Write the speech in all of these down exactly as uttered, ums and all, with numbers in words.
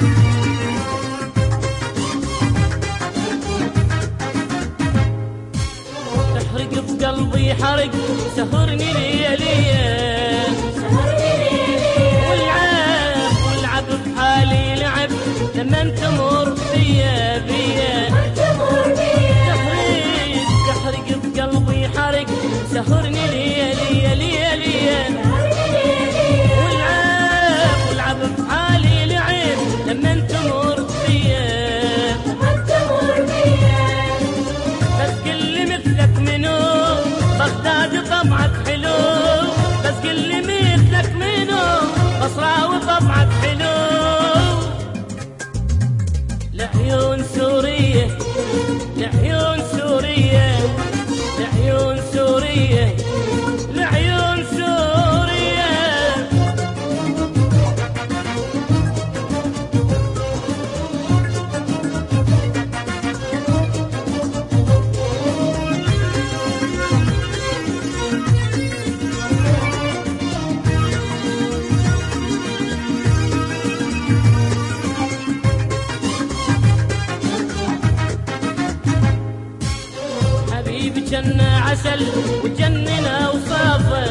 تحرق بقلبي حرق سهرني لياليا، والعب والعب بحالي لعب لما تمر بيا بيا. تحرق تحرق بقلبي حرق سهرني لياليا لياليا، والعب والعب بحالي لعب لما تمر بيا. بس كل مثلك منو بغداد طبعك حلو، بس كل مثلك منو بصراوي طبعك حلو. لعيون سورية لعيون سورية لعيون سورية لعيون سورية. حبيبي جنة عسل وجننا وصافه،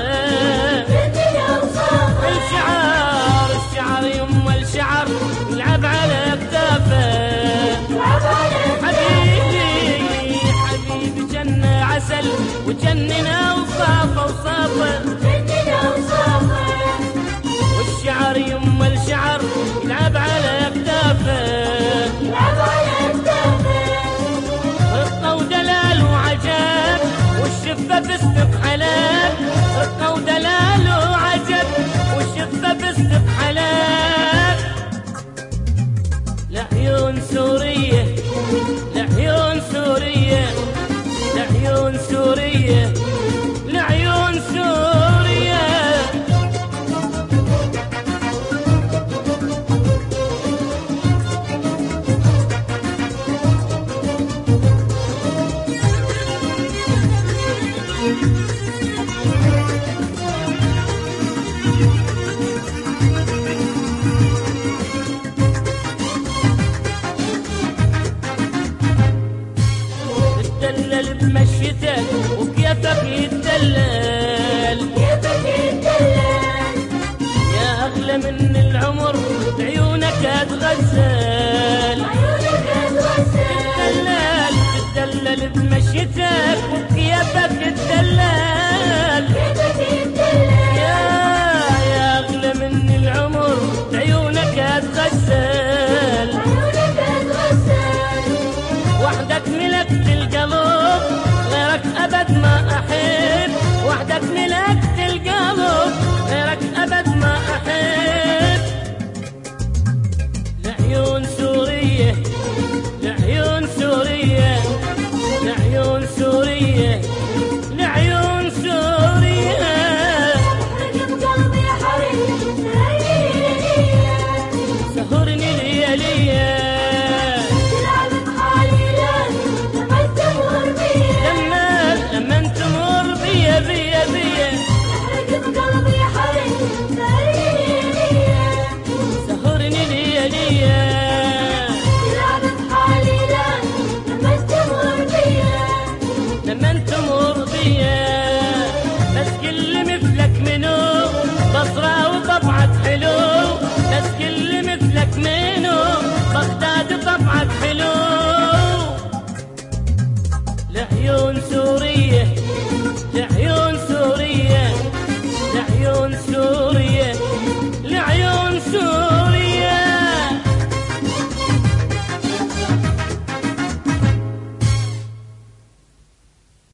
الشعر الشعر يما الشعر يلعب على اكتافه. حبيبي حبيبي جنة عسل وجننا وصافه وصافه، والشعر يما الشعر يلعب على اكتافه. رقة ودلال وعجب والشفة فستق حلال، رقة ودلال وعجب والشفة فستق حلال. لعيون سورية لعيون سورية لعيون سورية لعيون سورية. تدلل بمشيتك وكيفك يتدلل، يا أغلى من العمر بعيونك أتغزل. تدلل تدلل بمشيتك وكيفك يتدلل، يا يا أغلى من العمر بعيونك أتغزل. وحدك ملكت القلب غيرك أبد ما أحب، وحدك ملكت